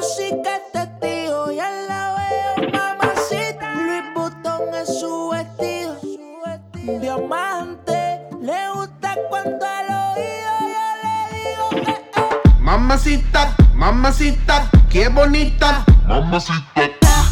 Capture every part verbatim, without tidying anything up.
sí que es testigo. Ya la veo, mamacita. Louis Vuitton es su vestido. Diamante, le gusta cuando al oído yo le digo eh, eh. Mamacita, mamacita, qué bonita. Mamacita.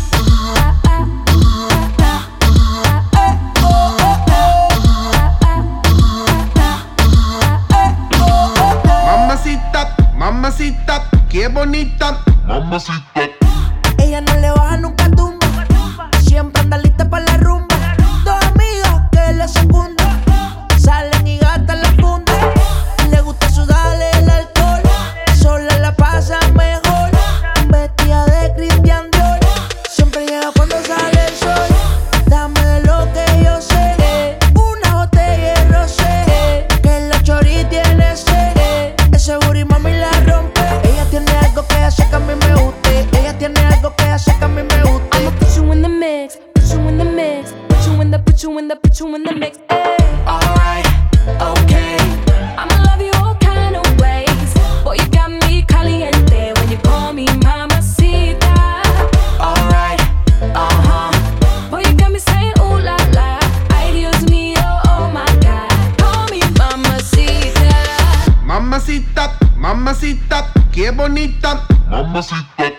Mamacita, mamacita, qué bonita. Mamacita. Ella no le baja nunca tumba. Siempre anda lista para la rumba. Dos amigas que le secundan. Salen y gastan la funda. Le gusta sudarle el alcohol. Sola la pasa mejor. Vestida de Christian Dior. Siempre llega cuando sale el sol. Dame de lo que yo sé. Una botella de rosé. Que la chori tiene sed. Ese booty mami la rompe. Ella tiene algo que hace que a mí me guste. Ella tiene algo que hace que a mí me guste. I'ma put you in the mix, put you in the mix, put you in the, put you in the, put you in the mix. Ay. Alright, okay. I'ma love you all kind of ways. Boy, you got me caliente when you call me mamacita. Alright, uh-huh. Boy, you got me saying ooh la la. Ay, Dios mío, oh my God. Call me mamacita. Mamacita, mamacita, qué bonita. Mamacita.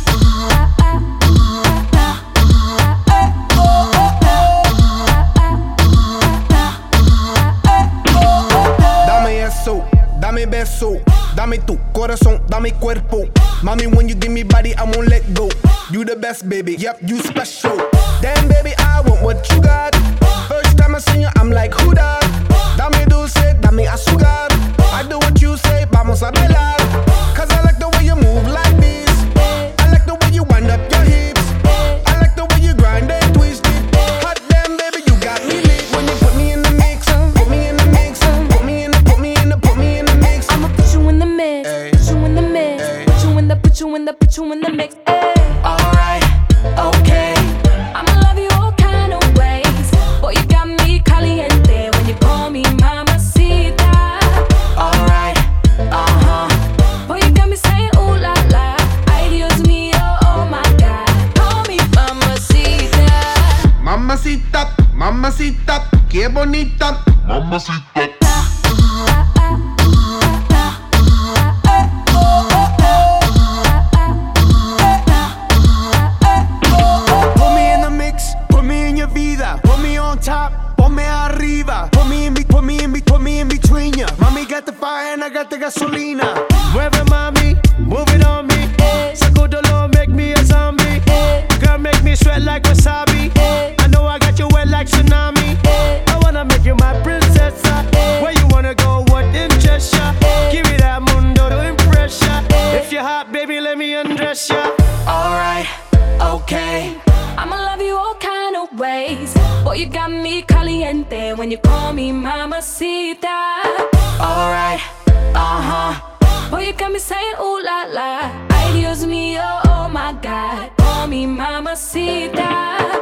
Dame eso, dame beso, dame tu corazón, dame cuerpo. Mami, when you give me body, I won't let go. You the best, baby, yep, you special. Damn, baby, I want what you got. First time I see you, I'm like, who that? Dame dulce, dame azúcar. I do what you say, vamos a bailar. Cause I like the way you move like this. I like the way you wind up your hips. I like the way you grind and twist it. Hot damn, baby, you got me lit. When you put me in the mix, put me in the mix, put me in the, put me in the, put me in the mix. I'ma put you in the mix, Ay. put you in the mix, Ay. put you in the, put you in the, put you in the mix. Ay. Alright, okay. I'ma love you all kind of ways. Boy, you got me caliente when you call me mamacita. Alright, uh-huh. Boy, you got me saying ooh la la. Ay, Dios mío, oh my God. Call me mamacita. Mamacita, mamacita, qué bonita. Mamacita. Put me in the mix, put me in your vida. Put me on top, ponme arriba. Put me in, be- put me in, be- put me in between ya. Mommy got the fire and I got the gasolina. Mueve mami, move it on me. Sacudolo, make me a zombie. Girl, make me sweat like wasabi. I know I got you wet like tsunami. I wanna make you my princess. Where you wanna go, what interests ya? Give me that mundo to impress ya. If you're hot, baby, let me undress ya. Alright, okay. I'ma love you all kind of ways. Boy, you got me caliente when you call me mamacita. Alright, uh-huh. Boy, you got me saying ooh la la. Ay, Dios mío, oh my God. Call me mamacita.